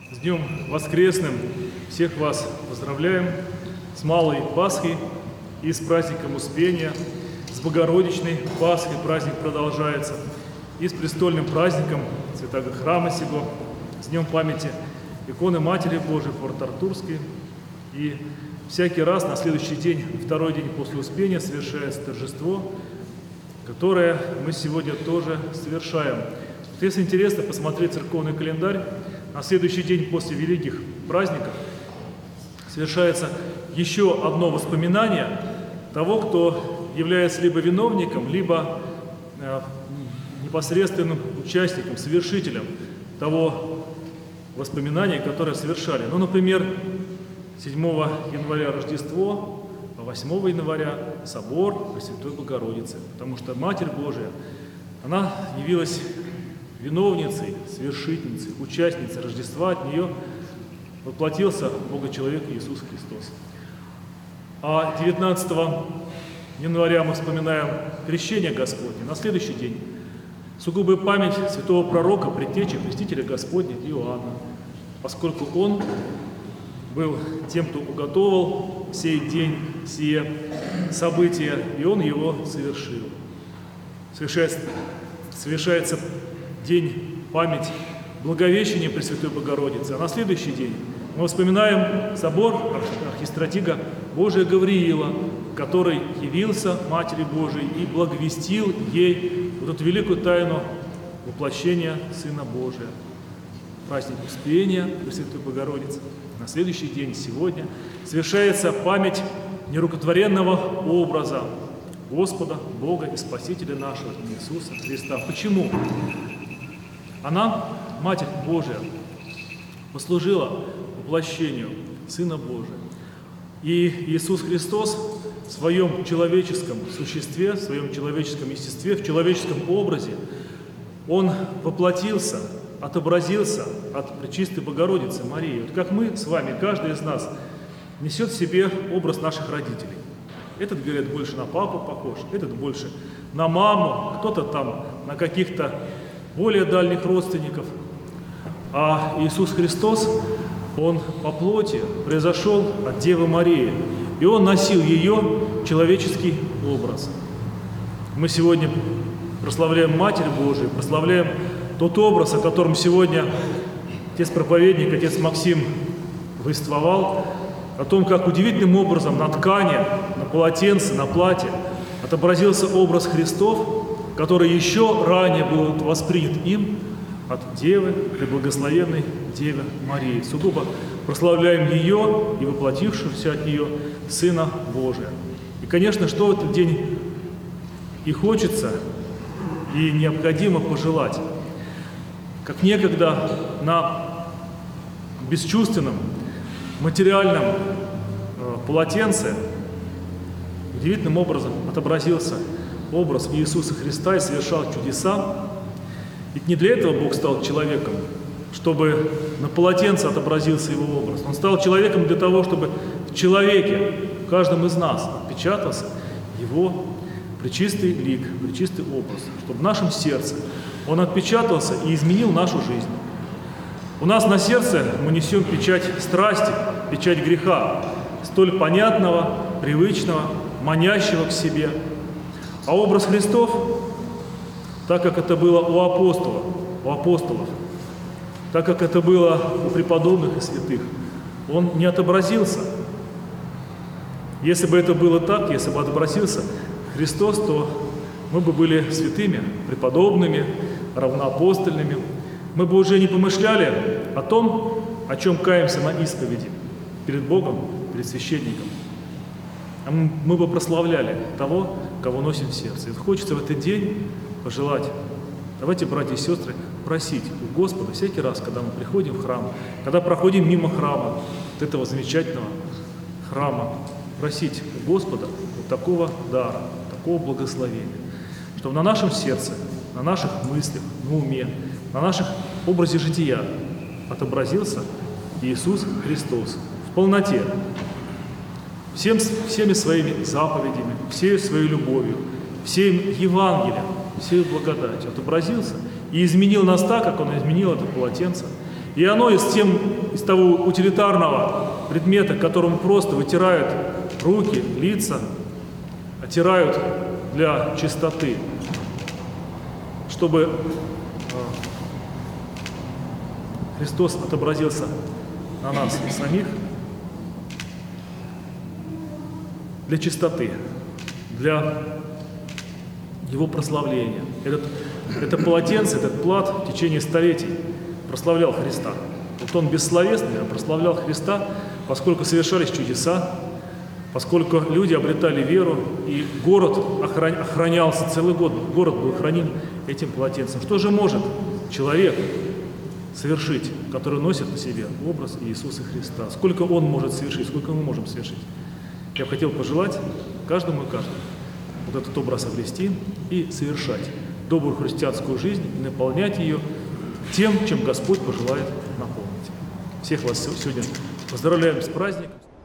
С Днем Воскресным всех вас поздравляем с Малой Пасхой и с праздником Успения, с Богородичной Пасхой праздник продолжается, и с престольным праздником Святого Храма сего, с Днем памяти иконы Матери Божией Порт-Артурской. И всякий раз на следующий день, второй день после Успения, совершается торжество, которое мы сегодня тоже совершаем. Если интересно посмотреть церковный календарь, на следующий день после великих праздников совершается еще одно воспоминание того, кто является либо виновником, либо непосредственным участником, совершителем того воспоминания, которое совершали. Ну, например, 7 января Рождество, 8 января собор Пресвятой Богородицы, потому что Матерь Божия, она явилась виновницей, совершительницей, участницей Рождества, от нее воплотился Бога-человек Иисус Христос. А 19 января мы вспоминаем крещение Господне. На следующий день сугубая память святого пророка, предтечи, крестителя Господня Иоанна, поскольку он был тем, кто уготовал сей день, сие события, и он его совершил. Совершается день, память Благовещения Пресвятой Богородицы. А на следующий день мы вспоминаем собор архистратига Божия Гавриила, который явился Матери Божией и благовестил ей вот эту великую тайну воплощения Сына Божия. Праздник Успения Пресвятой Богородицы. На следующий день, сегодня, совершается память нерукотворенного образа Господа, Бога и Спасителя нашего Иисуса Христа. Почему? Она, Матерь Божия, послужила воплощению Сына Божия. И Иисус Христос в своем человеческом существе, в своем человеческом естестве, в человеческом образе, Он воплотился, отобразился от Пречистой Богородицы Марии. Вот как мы с вами, каждый из нас, несет в себе образ наших родителей. Этот, говорят, больше на папу похож, этот больше на маму, кто-то там на каких-то более дальних родственников. А Иисус Христос, Он по плоти произошел от Девы Марии, и Он носил ее человеческий образ. Мы сегодня прославляем Матерь Божию, прославляем тот образ, о котором сегодня отец-проповедник, отец Максим повествовал, о том, как удивительным образом на ткани, на полотенце, на платье отобразился образ Христов, который еще ранее был воспринят им от Девы, преблагословенной Девы Марии. Сугубо прославляем ее и воплотившегося от нее Сына Божия. И, конечно, что в этот день и хочется, и необходимо пожелать. Как некогда на бесчувственном, материальном полотенце удивительным образом отобразился образ Иисуса Христа и совершал чудеса. Ведь не для этого Бог стал человеком, чтобы на полотенце отобразился Его образ. Он стал человеком для того, чтобы в человеке, в каждом из нас отпечатался Его пречистый лик, пречистый образ, чтобы в нашем сердце Он отпечатался и изменил нашу жизнь. У нас на сердце мы несем печать страсти, печать греха, столь понятного, привычного, манящего к себе. А образ Христов, так как это было у апостолов, так как это было у преподобных и святых, он не отобразился. Если бы это было так, если бы отобразился Христос, то мы бы были святыми, преподобными, равноапостольными. Мы бы уже не помышляли о том, о чем каемся на исповеди перед Богом, перед священником. А мы бы прославляли того, кого носим в сердце. И хочется в этот день пожелать, давайте, братья и сестры, просить у Господа всякий раз, когда мы приходим в храм, когда проходим мимо храма, вот этого замечательного храма, просить у Господа вот такого дара, такого благословения, чтобы на нашем сердце, на наших мыслях, на уме, на нашем образе жития отобразился Иисус Христос в полноте, всеми своими заповедями, всей своей любовью, всем Евангелием, всей благодатью отобразился и изменил нас так, как Он изменил это полотенце, И оно из того утилитарного предмета, которым просто вытирают руки, лица, оттирают для чистоты, чтобы Христос отобразился на нас самих, для чистоты, для Его прославления. Это полотенце, этот плат в течение столетий прославлял Христа. Вот он бессловесный, а прославлял Христа, поскольку совершались чудеса, поскольку люди обретали веру, и город охранялся, целый год город был охранен этим полотенцем. Что же может человек совершить, который носит на себе образ Иисуса Христа? Сколько он может совершить, сколько мы можем совершить? Я бы хотел пожелать каждому и каждому вот этот образ обрести и совершать добрую христианскую жизнь, и наполнять ее тем, чем Господь пожелает наполнить. Всех вас сегодня поздравляем с праздником.